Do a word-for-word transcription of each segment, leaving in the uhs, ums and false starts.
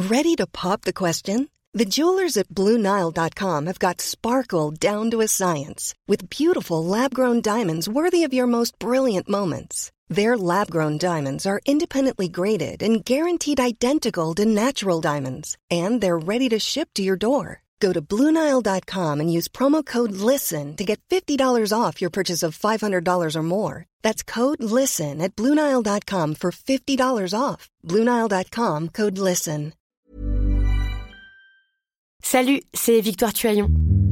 Ready to pop the question? The jewelers at Blue Nile dot com have got sparkle down to a science with beautiful lab-grown diamonds worthy of your most brilliant moments. Their lab-grown diamonds are independently graded and guaranteed identical to natural diamonds, and they're ready to ship to your door. Go to Blue Nile dot com and use promo code LISTEN to get fifty dollars off your purchase of five hundred dollars or more. That's code LISTEN at Blue Nile dot com for fifty dollars off. Blue Nile dot com, code LISTEN. Salut, c'est Victoire Tuaillon.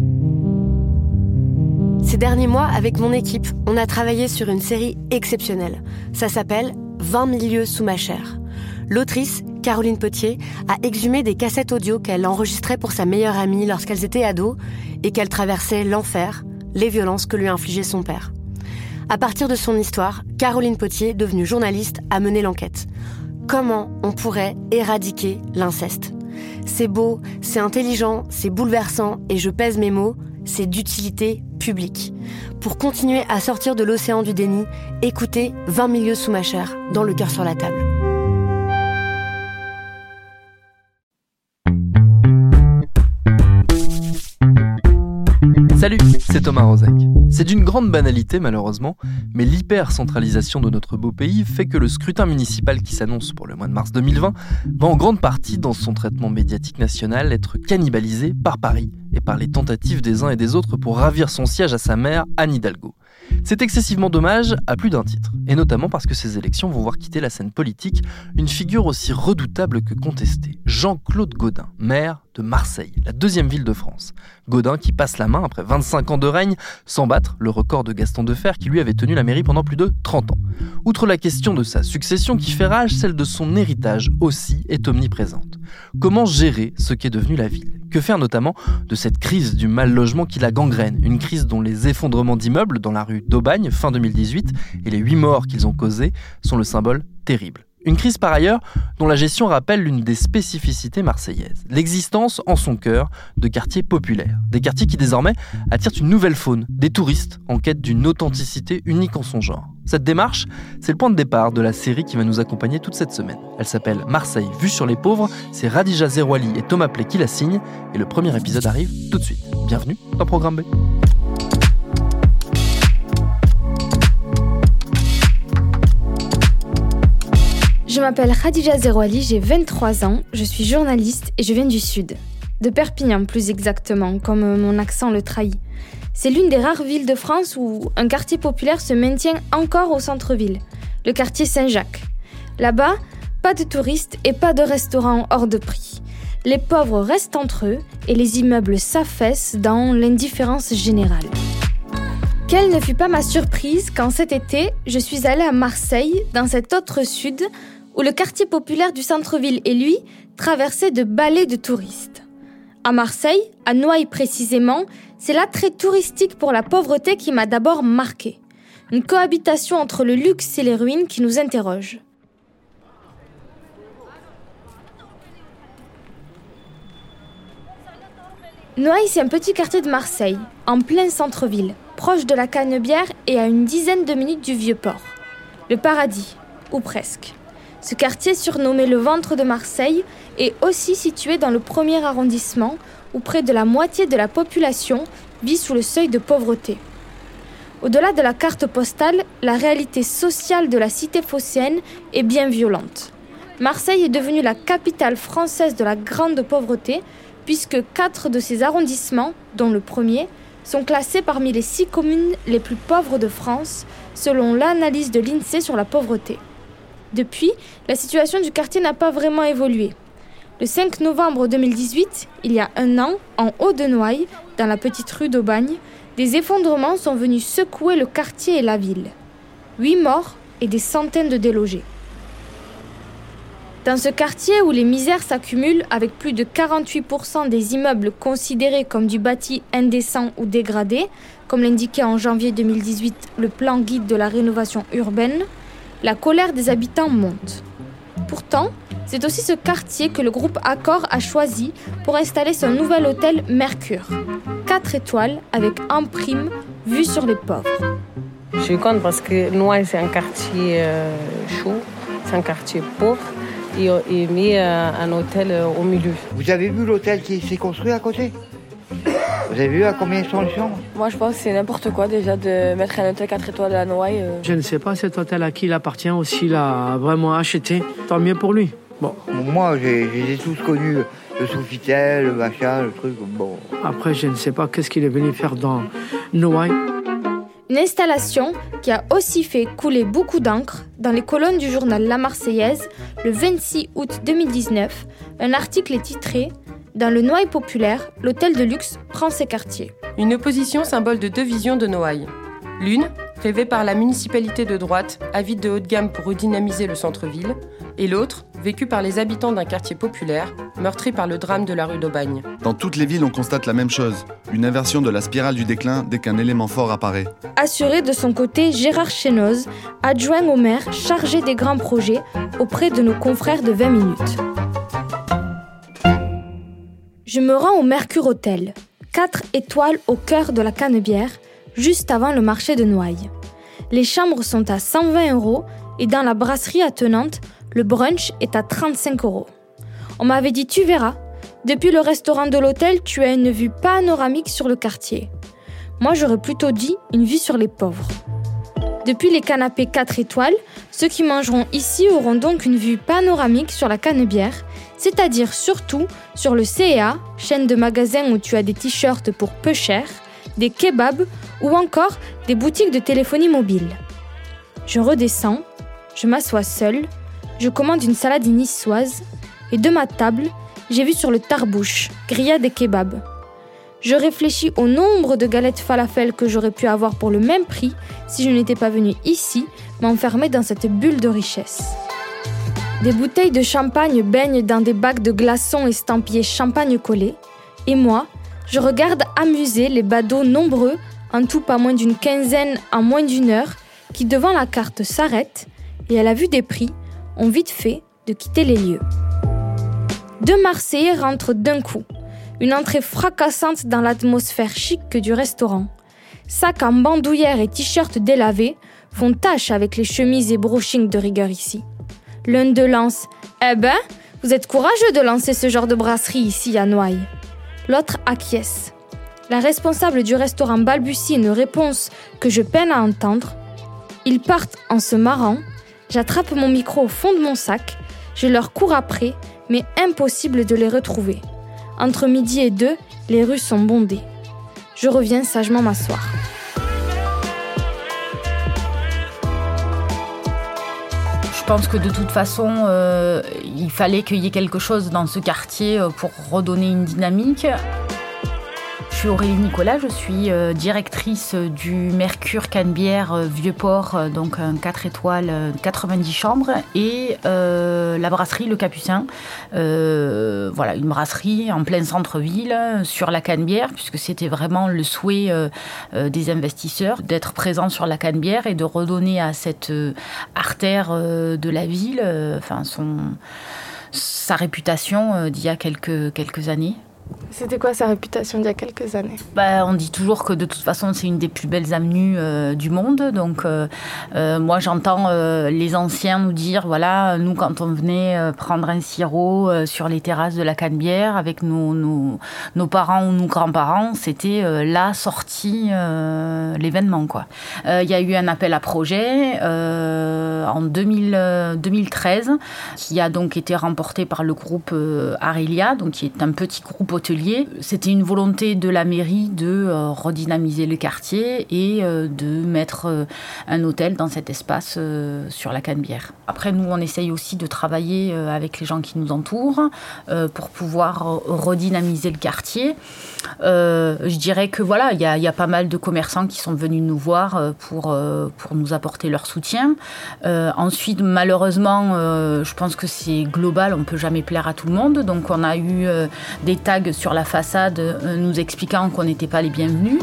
Ces derniers mois, avec mon équipe, on a travaillé sur une série exceptionnelle. Ça s'appelle « vingt mille lieues sous ma chair ». L'autrice, Caroline Potier, a exhumé des cassettes audio qu'elle enregistrait pour sa meilleure amie lorsqu'elles étaient ados et qu'elle traversait l'enfer, les violences que lui infligeait son père. À partir de son histoire, Caroline Potier, devenue journaliste, a mené l'enquête. Comment on pourrait éradiquer l'inceste ? C'est beau, c'est intelligent, c'est bouleversant et je pèse mes mots, c'est d'utilité publique. Pour continuer à sortir de l'océan du déni, écoutez vingt mille lieues sous ma chair, dans le cœur sur la table. Salut, c'est Thomas Rozek. C'est d'une grande banalité malheureusement, mais l'hyper-centralisation de notre beau pays fait que le scrutin municipal qui s'annonce pour le mois de mars deux mille vingt va en grande partie, dans son traitement médiatique national, être cannibalisé par Paris et par les tentatives des uns et des autres pour ravir son siège à sa mère, Anne Hidalgo. C'est excessivement dommage à plus d'un titre, et notamment parce que ces élections vont voir quitter la scène politique une figure aussi redoutable que contestée, Jean-Claude Gaudin, maire de Marseille, la deuxième ville de France. Gaudin qui passe la main après vingt-cinq ans de règne, sans battre le record de Gaston Defferre qui lui avait tenu la mairie pendant plus de trente ans. Outre la question de sa succession qui fait rage, celle de son héritage aussi est omniprésente. Comment gérer ce qu'est devenu la ville ? Que faire notamment de cette crise du mal-logement qui la gangrène, une crise dont les effondrements d'immeubles dans la rue d'Aubagne fin deux mille dix-huit et les huit morts qu'ils ont causés sont le symbole terrible. Une crise par ailleurs dont la gestion rappelle l'une des spécificités marseillaises, l'existence en son cœur de quartiers populaires, des quartiers qui désormais attirent une nouvelle faune, des touristes en quête d'une authenticité unique en son genre. Cette démarche, c'est le point de départ de la série qui va nous accompagner toute cette semaine. Elle s'appelle Marseille vue sur les pauvres, c'est Radija Zerouali et Thomas Pley qui la signent et le premier épisode arrive tout de suite. Bienvenue dans Programme B. Je m'appelle Radija Zerouali, j'ai vingt-trois ans, je suis journaliste et je viens du Sud. De Perpignan plus exactement, comme mon accent le trahit. C'est l'une des rares villes de France où un quartier populaire se maintient encore au centre-ville, le quartier Saint-Jacques. Là-bas, pas de touristes et pas de restaurants hors de prix. Les pauvres restent entre eux et les immeubles s'affaissent dans l'indifférence générale. Quelle ne fut pas ma surprise quand cet été, je suis allée à Marseille, dans cet autre sud, où le quartier populaire du centre-ville et lui traversait de balais de touristes. À Marseille, à Noailles précisément, c'est l'attrait touristique pour la pauvreté qui m'a d'abord marquée. Une cohabitation entre le luxe et les ruines qui nous interroge. Noailles, c'est un petit quartier de Marseille, en plein centre-ville, proche de la Canebière et à une dizaine de minutes du Vieux-Port. Le paradis, ou presque. Ce quartier, surnommé le ventre de Marseille, est aussi situé dans le premier arrondissement, où près de la moitié de la population vit sous le seuil de pauvreté. Au-delà de la carte postale, la réalité sociale de la cité phocéenne est bien violente. Marseille est devenue la capitale française de la grande pauvreté, puisque quatre de ses arrondissements, dont le premier, sont classés parmi les six communes les plus pauvres de France, selon l'analyse de l'INSEE sur la pauvreté. Depuis, la situation du quartier n'a pas vraiment évolué. Le cinq novembre deux mille dix-huit, il y a un an, en haut de Noailles, dans la petite rue d'Aubagne, des effondrements sont venus secouer le quartier et la ville. Huit morts et des centaines de délogés. Dans ce quartier où les misères s'accumulent avec plus de quarante-huit pour cent des immeubles considérés comme du bâti indécent ou dégradé, comme l'indiquait en janvier deux mille dix-huit le plan guide de la rénovation urbaine, la colère des habitants monte. Pourtant, c'est aussi ce quartier que le groupe Accor a choisi pour installer son nouvel hôtel Mercure. Quatre étoiles avec en prime vue sur les pauvres. Je suis contente parce que Noailles, c'est un quartier euh, chaud, c'est un quartier pauvre. et, et met un, un hôtel au milieu. Vous avez vu l'hôtel qui s'est construit à côté ? Vous avez vu à combien sont les chambres ? Moi, je pense que c'est n'importe quoi déjà de mettre un hôtel quatre étoiles à Noailles. Euh. Je ne sais pas cet hôtel à qui il appartient ou s'il a vraiment acheté. Tant mieux pour lui. Bon. Moi, j'ai, j'ai tous connu le Sofitel, le machin, le truc. Bon. Après, je ne sais pas qu'est-ce qu'il est venu faire dans Noailles. Une installation qui a aussi fait couler beaucoup d'encre dans les colonnes du journal La Marseillaise le vingt-six août deux mille dix-neuf. Un article est titré « Dans le Noailles populaire, l'hôtel de luxe prend ses quartiers ». Une opposition symbole de deux visions de Noailles. L'une, rêvée par la municipalité de droite, avide de haut de gamme pour redynamiser le centre-ville, et l'autre, vécue par les habitants d'un quartier populaire, meurtri par le drame de la rue d'Aubagne. Dans toutes les villes, on constate la même chose, une inversion de la spirale du déclin dès qu'un élément fort apparaît. Assuré de son côté Gérard Chénoz, adjoint au maire chargé des grands projets auprès de nos confrères de vingt minutes. Je me rends au Mercure Hôtel, quatre étoiles au cœur de la Canebière, juste avant le marché de Noailles. Les chambres sont à cent vingt euros et dans la brasserie attenante, le brunch est à trente-cinq euros. On m'avait dit, tu verras, depuis le restaurant de l'hôtel, tu as une vue panoramique sur le quartier. Moi, j'aurais plutôt dit une vue sur les pauvres. Depuis les canapés quatre étoiles, ceux qui mangeront ici auront donc une vue panoramique sur la Canebière, c'est-à-dire surtout sur le C et A, chaîne de magasins où tu as des t-shirts pour peu cher, des kebabs ou encore des boutiques de téléphonie mobile. Je redescends, je m'assois seule, je commande une salade niçoise et de ma table, j'ai vu sur le tarbouche, grillade et kebab. Je réfléchis au nombre de galettes falafel que j'aurais pu avoir pour le même prix si je n'étais pas venue ici m'enfermer dans cette bulle de richesse. Des bouteilles de champagne baignent dans des bacs de glaçons estampillés champagne collé et moi, je regarde amusés les badauds nombreux, en tout pas moins d'une quinzaine en moins d'une heure, qui devant la carte s'arrêtent et à la vue des prix, ont vite fait de quitter les lieux. Deux Marseillais rentrent d'un coup, une entrée fracassante dans l'atmosphère chic du restaurant. Sacs en bandoulière et t-shirts délavés font tache avec les chemises et brochings de rigueur ici. L'un d'eux lance « Eh ben, vous êtes courageux de lancer ce genre de brasserie ici à Noailles ». L'autre acquiesce. La responsable du restaurant balbutie une réponse que je peine à entendre. Ils partent en se marrant. J'attrape mon micro au fond de mon sac. Je leur cours après, mais impossible de les retrouver. Entre midi et deux, les rues sont bondées. Je reviens sagement m'asseoir. Je pense que de toute façon, euh, il fallait qu'il y ait quelque chose dans ce quartier pour redonner une dynamique. Je suis Aurélie Nicolas, je suis euh, directrice du Mercure Canebière euh, Vieux-Port, euh, donc un quatre étoiles, euh, quatre-vingt-dix chambres, et euh, la brasserie Le Capucin. Euh, voilà, une brasserie en plein centre-ville, sur la Canebière, puisque c'était vraiment le souhait euh, euh, des investisseurs d'être présents sur la Canebière et de redonner à cette euh, artère euh, de la ville euh, enfin, son, sa réputation euh, d'il y a quelques, quelques années. C'était quoi sa réputation d'il y a quelques années ? Bah, on dit toujours que de toute façon, c'est une des plus belles avenues euh, du monde. Donc, euh, euh, moi, j'entends euh, les anciens nous dire, voilà, nous, quand on venait euh, prendre un sirop euh, sur les terrasses de la Canebière avec nos, nos, nos parents ou nos grands-parents, c'était euh, la sortie, euh, l'événement, quoi. Euh, il y a eu un appel à projet euh, en deux mille, deux mille treize qui a donc été remporté par le groupe euh, Arelia, donc qui est un petit groupe hôtelier. C'était une volonté de la mairie de euh, redynamiser le quartier et euh, de mettre euh, un hôtel dans cet espace euh, sur la Canebière. Après, nous, on essaye aussi de travailler euh, avec les gens qui nous entourent euh, pour pouvoir euh, redynamiser le quartier. Euh, je dirais que voilà, il y a, y a pas mal de commerçants qui sont venus nous voir euh, pour, euh, pour nous apporter leur soutien. Euh, ensuite, malheureusement, euh, je pense que c'est global, on ne peut jamais plaire à tout le monde. Donc, on a eu euh, des tags sur la façade euh, nous expliquant qu'on n'était pas les bienvenus.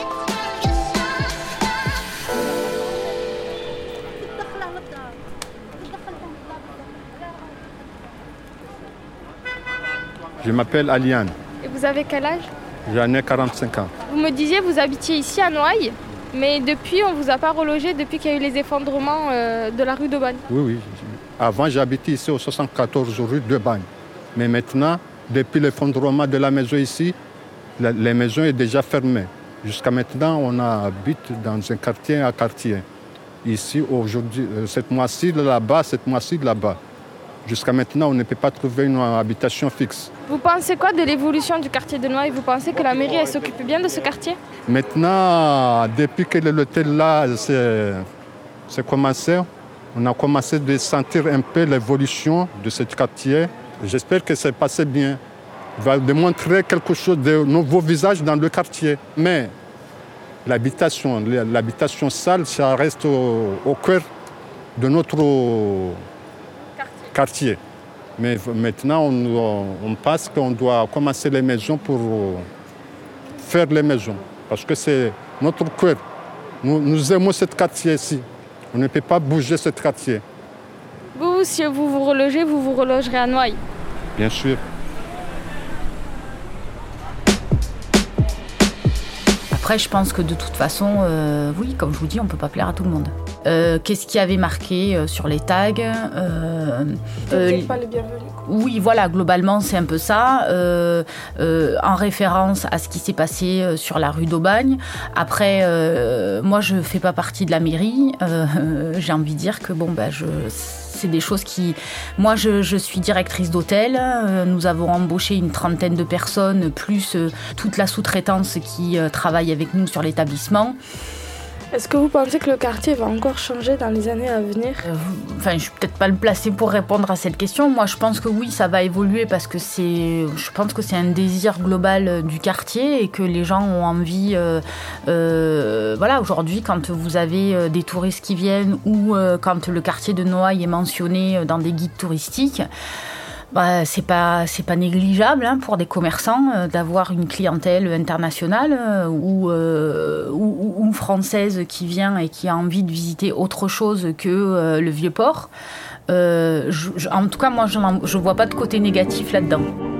Je m'appelle Aliane. Et vous avez quel âge ? J'en ai quarante-cinq ans. Vous me disiez vous habitiez ici à Noailles, mais depuis on ne vous a pas relogé depuis qu'il y a eu les effondrements euh, de la rue d'Aubagne. Oui, oui. Avant, j'habitais ici au soixante-quatorze rue de Bagne. Mais maintenant, depuis l'effondrement de la maison ici, la, les maisons sont déjà fermées. Jusqu'à maintenant, on habite dans un quartier à quartier. Ici, aujourd'hui, cette mois-ci là-bas, cette mois-ci là-bas. Jusqu'à maintenant, on ne peut pas trouver une habitation fixe. Vous pensez quoi de l'évolution du quartier de Noailles? Vous pensez que la mairie elle s'occupe bien de ce quartier? Maintenant, depuis que l'hôtel là s'est commencé, on a commencé à sentir un peu l'évolution de ce quartier. J'espère que c'est passé bien. Il va démontrer quelque chose de nouveau visage dans le quartier. Mais l'habitation, l'habitation sale, ça reste au, au cœur de notre quartier. quartier. Mais maintenant, on, on pense qu'on doit commencer les maisons pour faire les maisons. Parce que c'est notre cœur. Nous, nous aimons ce quartier-ci. On ne peut pas bouger ce quartier. Vous, si vous vous relogez, vous vous relogerez à Noailles? Bien sûr. Après, je pense que de toute façon, euh, oui, comme je vous dis, on ne peut pas plaire à tout le monde. Euh, qu'est-ce qui avait marqué euh, sur les tags euh, euh, pas les bienvenus. Oui, voilà, globalement, c'est un peu ça, euh, euh, en référence à ce qui s'est passé euh, sur la rue d'Aubagne. Après, euh, moi, je ne fais pas partie de la mairie. Euh, j'ai envie de dire que, bon, ben, je... c'est des choses qui... Moi, je, je suis directrice d'hôtel. Euh, nous avons embauché une trentaine de personnes, plus euh, toute la sous-traitance qui euh, travaille avec nous sur l'établissement. Est-ce que vous pensez que le quartier va encore changer dans les années à venir? euh, Enfin, je ne suis peut-être pas le placé pour répondre à cette question. Moi, je pense que oui, ça va évoluer parce que c'est... Je pense que c'est un désir global du quartier et que les gens ont envie... Euh, euh, voilà, aujourd'hui, quand vous avez des touristes qui viennent ou euh, quand le quartier de Noailles est mentionné dans des guides touristiques, bah, c'est pas, c'est pas négligeable hein, pour des commerçants euh, d'avoir une clientèle internationale euh, ou, euh, ou, ou française qui vient et qui a envie de visiter autre chose que euh, le Vieux-Port. Euh, je, je, en tout cas, moi, je ne vois pas de côté négatif là-dedans.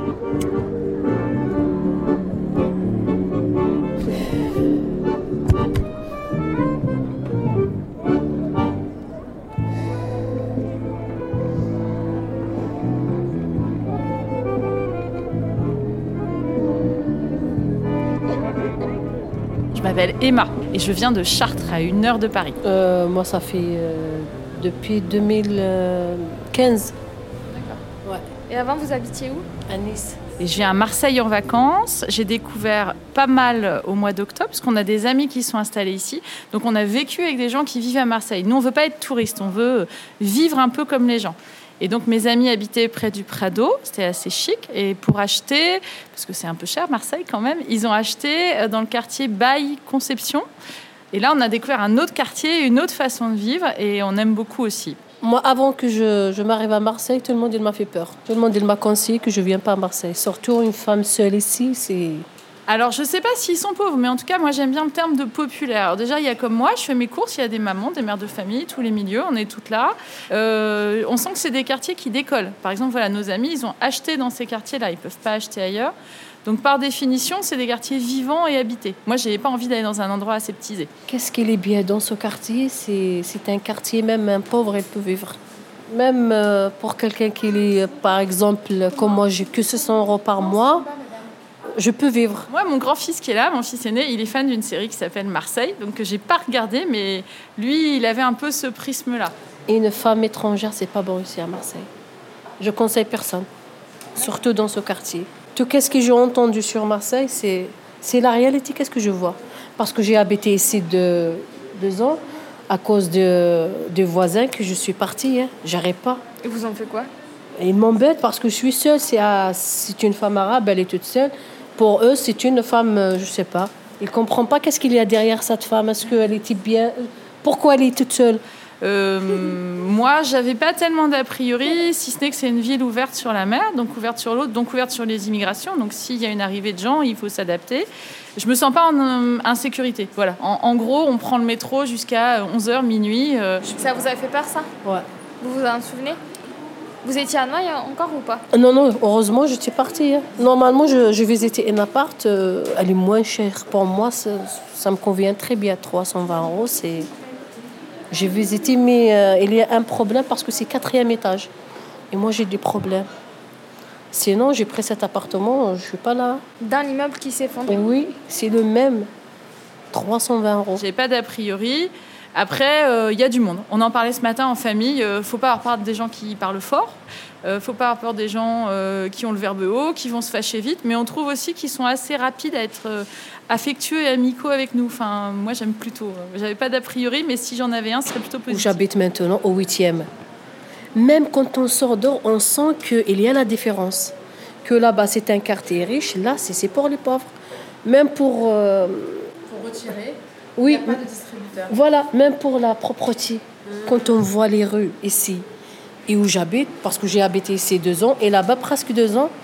Je m'appelle Emma et je viens de Chartres, à une heure de Paris. Euh, moi, ça fait euh, depuis deux mille quinze. D'accord. Ouais. Et avant, vous habitiez où? À Nice. Et je viens à Marseille en vacances. J'ai découvert pas mal au mois d'octobre, parce qu'on a des amis qui sont installés ici. Donc, on a vécu avec des gens qui vivent à Marseille. Nous, on ne veut pas être touristes, on veut vivre un peu comme les gens. Et donc, mes amis habitaient près du Prado, c'était assez chic. Et pour acheter, parce que c'est un peu cher, Marseille quand même, ils ont acheté dans le quartier Baille-Conception. Et là, on a découvert un autre quartier, une autre façon de vivre, et on aime beaucoup aussi. Moi, avant que je, je m'arrive à Marseille, tout le monde il m'a fait peur. Tout le monde il m'a conseillé que je ne vienne pas à Marseille. Surtout une femme seule ici, c'est... Alors, je ne sais pas s'ils sont pauvres, mais en tout cas, moi, j'aime bien le terme de populaire. Alors déjà, il y a comme moi, je fais mes courses, il y a des mamans, des mères de famille, tous les milieux, on est toutes là. Euh, on sent que c'est des quartiers qui décollent. Par exemple, voilà, nos amis, ils ont acheté dans ces quartiers-là, ils ne peuvent pas acheter ailleurs. Donc, par définition, c'est des quartiers vivants et habités. Moi, je n'avais pas envie d'aller dans un endroit aseptisé. Qu'est-ce qu'il est bien dans ce quartier? C'est, c'est un quartier, même un pauvre, il peut vivre. Même euh, pour quelqu'un qui est, par exemple, comme moi, j'ai que six cents euros par mois, je peux vivre. Moi, mon grand-fils qui est là, mon fils aîné, il est fan d'une série qui s'appelle Marseille, donc que j'ai pas regardé, mais lui, il avait un peu ce prisme-là. Et une femme étrangère, c'est pas bon ici à Marseille. Je conseille personne, surtout dans ce quartier. Tout ce que j'ai entendu sur Marseille, c'est, c'est la réalité, qu'est-ce que je vois. Parce que j'ai habité ici de, deux ans, à cause de, de voisins que je suis partie, hein. J'arrive pas. Et vous en faites quoi? Ils m'embêtent parce que je suis seule. C'est, à, c'est une femme arabe, elle est toute seule. Pour eux, c'est une femme, je ne sais pas. Ils ne comprennent pas qu'est-ce qu'il y a derrière cette femme. Est-ce qu'elle était bien... Pourquoi elle est toute seule? euh, Moi, je n'avais pas tellement d'a priori, si ce n'est que c'est une ville ouverte sur la mer, donc ouverte sur l'autre, donc ouverte sur les immigrations. Donc s'il y a une arrivée de gens, il faut s'adapter. Je ne me sens pas en euh, insécurité. Voilà. En, en gros, on prend le métro jusqu'à onze heures, minuit. Euh... Ça vous avait fait peur, ça? Ouais. Vous vous en souvenez? Vous étiez à Noailles encore ou pas? Non, non, heureusement, j'étais partie. Hein. Normalement, je, je visitais un appart. Euh, elle est moins chère. Pour moi, ça, ça me convient très bien. trois cent vingt euros, c'est, J'ai visité, mais euh, il y a un problème parce que c'est quatrième étage. Et moi, j'ai des problèmes. Sinon, j'ai pris cet appartement, je ne suis pas là. Dans l'immeuble qui s'est effondré ? Oui, c'est le même. trois cent vingt euros. J'ai pas d'a priori. Après, il euh, y a du monde. On en parlait ce matin en famille. Il euh, ne faut pas avoir peur des gens qui parlent fort. Il euh, ne faut pas avoir peur des gens euh, qui ont le verbe haut, qui vont se fâcher vite. Mais on trouve aussi qu'ils sont assez rapides à être euh, affectueux et amicaux avec nous. Enfin, moi, j'aime plutôt. J'avais pas d'a priori, mais si j'en avais un, ce serait plutôt positif. Où j'habite maintenant, au huitième. Même quand on sort dehors, on sent qu'il y a la différence. Que là-bas, c'est un quartier riche. Là, c'est, c'est pour les pauvres. Même pour... Euh... Pour retirer, oui. il n'y a pas de distributeur. Voilà, même pour la propreté. Mmh. Quand on voit les rues ici et où j'habite, parce que j'ai habité ici deux ans, et là-bas, presque deux ans,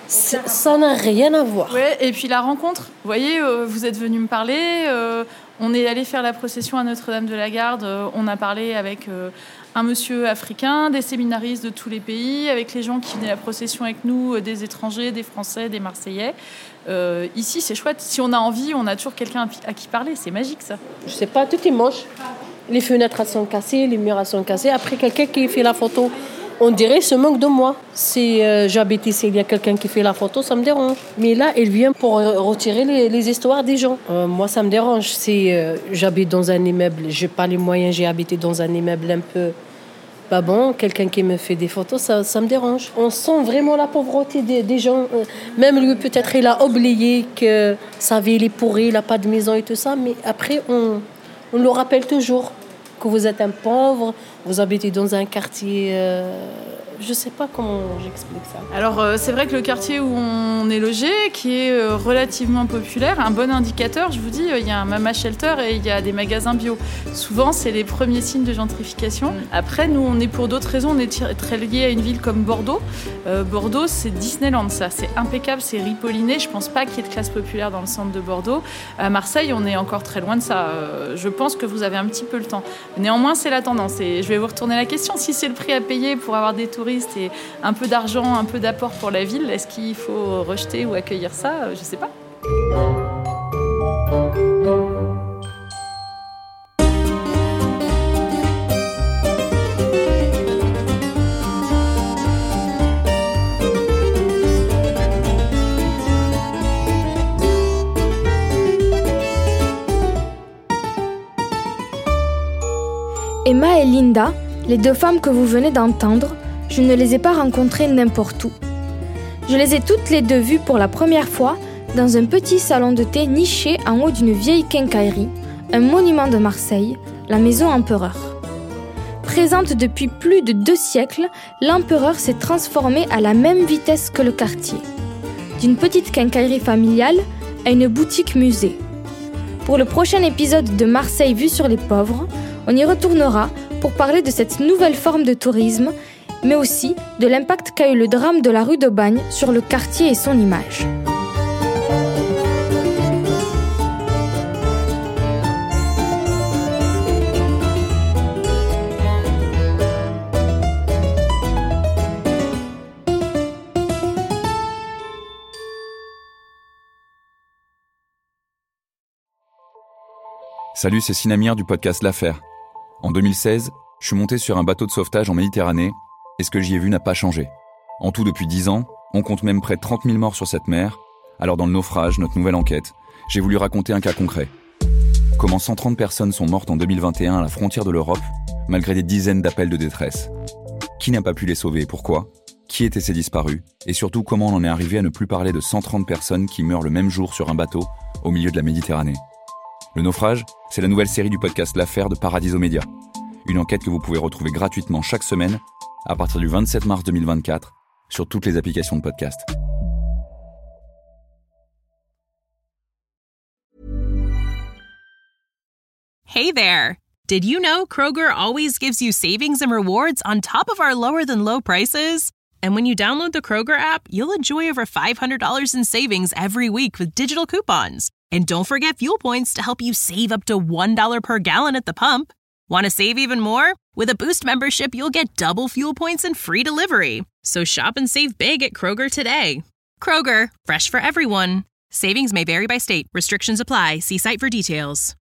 ça n'a rien à voir. Ouais, et puis la rencontre. Vous voyez, euh, vous êtes venu me parler. Euh, on est allé faire la procession à Notre-Dame-de-la-Garde. Euh, on a parlé avec... Euh, un monsieur africain, des séminaristes de tous les pays, avec les gens qui venaient à la procession avec nous, des étrangers, des Français, des Marseillais. Euh, ici, c'est chouette. Si on a envie, on a toujours quelqu'un à qui parler. C'est magique, ça. Je sais pas, tout est moche. Les fenêtres sont cassées, les murs sont cassés. Après, quelqu'un qui fait la photo, on dirait se moque de moi. Si euh, j'habite ici, il y a quelqu'un qui fait la photo, ça me dérange. Mais là, il vient pour retirer les, les histoires des gens. Euh, moi, ça me dérange. Si euh, j'habite dans un immeuble, j'ai pas les moyens, j'ai habité dans un immeuble un peu pas bon, quelqu'un qui me fait des photos, ça, ça me dérange. On sent vraiment la pauvreté des, des gens. Même lui, peut-être, il a oublié que sa ville est pourrie, il n'a pas de maison et tout ça. Mais après, on, on le rappelle toujours que vous êtes un pauvre, vous habitez dans un quartier... Euh, je ne sais pas comment j'explique ça. Alors, euh, c'est vrai que le quartier où on est logé, qui est euh, relativement populaire, un bon indicateur, je vous dis, il euh, y a un Mama Shelter et il y a des magasins bio. Souvent, c'est les premiers signes de gentrification. Après, nous, on est pour d'autres raisons, on est très liés à une ville comme Bordeaux. Euh, Bordeaux, c'est Disneyland, ça. C'est impeccable, c'est ripolliné. Je ne pense pas qu'il y ait de classe populaire dans le centre de Bordeaux. À Marseille, on est encore très loin de ça. Euh, je pense que vous avez un petit peu le temps. Néanmoins, c'est la tendance. Et je vais vous retourner la question. Si c'est le prix à payer pour avoir des touristes et un peu d'argent, un peu d'apport pour la ville, est-ce qu'il faut rejeter ou accueillir ça ? Je ne sais pas. Emma et Linda, les deux femmes que vous venez d'entendre, je ne les ai pas rencontrées n'importe où. Je les ai toutes les deux vues pour la première fois dans un petit salon de thé niché en haut d'une vieille quincaillerie, un monument de Marseille, la Maison Empereur. Présente depuis plus de deux siècles, l'Empereur s'est transformé à la même vitesse que le quartier. D'une petite quincaillerie familiale à une boutique musée. Pour le prochain épisode de Marseille vue sur les pauvres, on y retournera pour parler de cette nouvelle forme de tourisme, mais aussi de l'impact qu'a eu le drame de la rue d'Aubagne sur le quartier et son image. Salut, c'est Sinamir du podcast L'Affaire. En deux mille seize, je suis monté sur un bateau de sauvetage en Méditerranée et ce que j'y ai vu n'a pas changé. En tout, depuis dix ans, on compte même près de trente mille morts sur cette mer. Alors dans le naufrage, notre nouvelle enquête, j'ai voulu raconter un cas concret. Comment cent trente personnes sont mortes en deux mille vingt et un à la frontière de l'Europe, malgré des dizaines d'appels de détresse. Qui n'a pas pu les sauver et pourquoi ? Qui étaient ces disparus ? Et surtout, comment on en est arrivé à ne plus parler de cent trente personnes qui meurent le même jour sur un bateau au milieu de la Méditerranée ? Le naufrage, c'est la nouvelle série du podcast L'Affaire de Paradiso Média. Une enquête que vous pouvez retrouver gratuitement chaque semaine à partir du vingt-sept mars deux mille vingt-quatre sur toutes les applications de podcast. Hey there! Did you know Kroger always gives you savings and rewards on top of our lower than low prices? And when you download the Kroger app, you'll enjoy over five hundred dollars in savings every week with digital coupons. And don't forget fuel points to help you save up to one dollar per gallon at the pump. Want to save even more? With a Boost membership, you'll get double fuel points and free delivery. So shop and save big at Kroger today. Kroger, fresh for everyone. Savings may vary by state. Restrictions apply. See site for details.